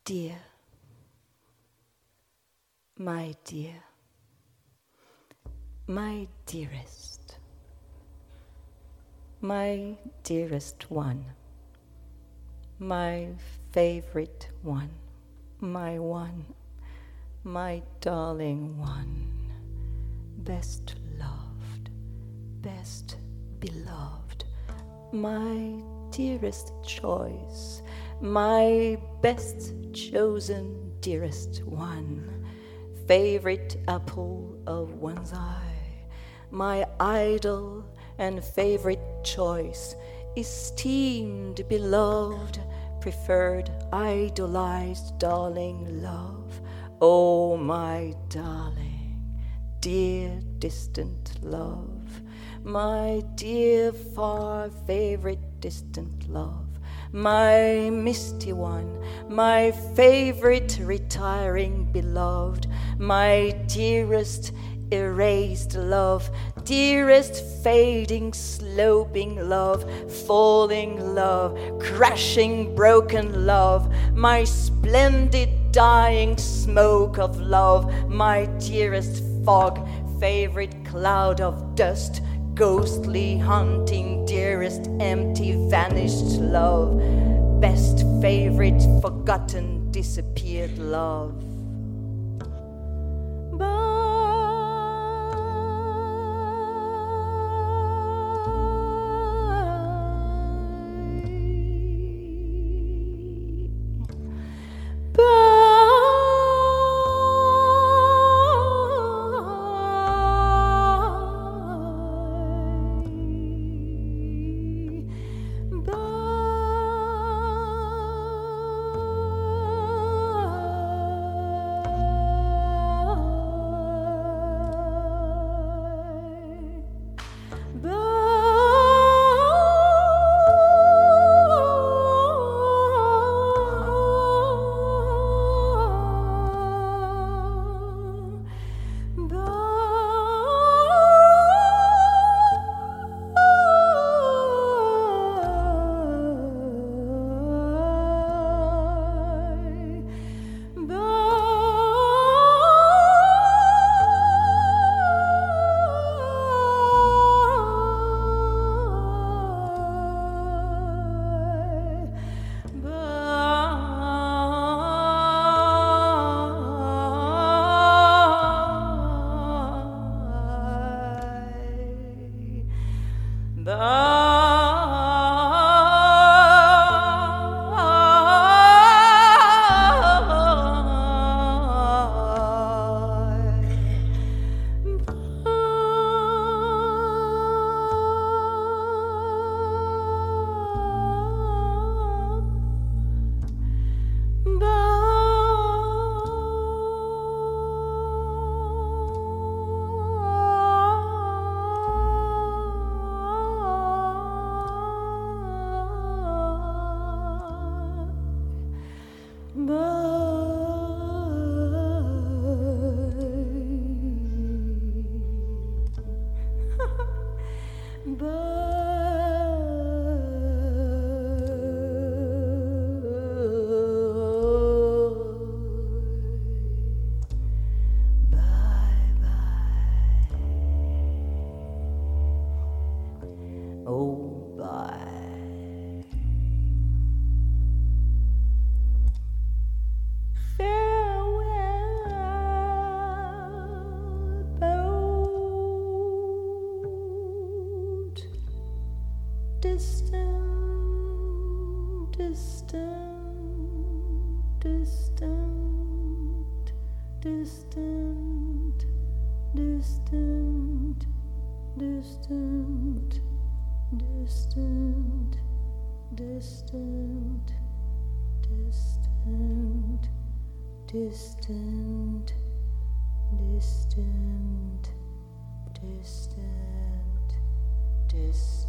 Dear, my dear, my dearest one, my favorite one, my darling one, best loved, best beloved, my dearest choice, my best chosen dearest one, favorite apple of one's eye, my idol and favorite choice, esteemed, beloved, preferred, idolized, darling love. Oh, my darling, dear distant love, my dear far favorite distant love, my misty one, my favorite retiring beloved, my dearest erased love, dearest fading, sloping love, falling love, crashing, broken love, my splendid dying smoke of love, my dearest fog, favorite cloud of dust, ghostly haunting, dearest empty vanished love, best favorite forgotten disappeared love. Oh, bye. Farewell, boat. Distant, distant, distant, distant, distant, distant, distant, distant, distant, distant, distant, distant, distant.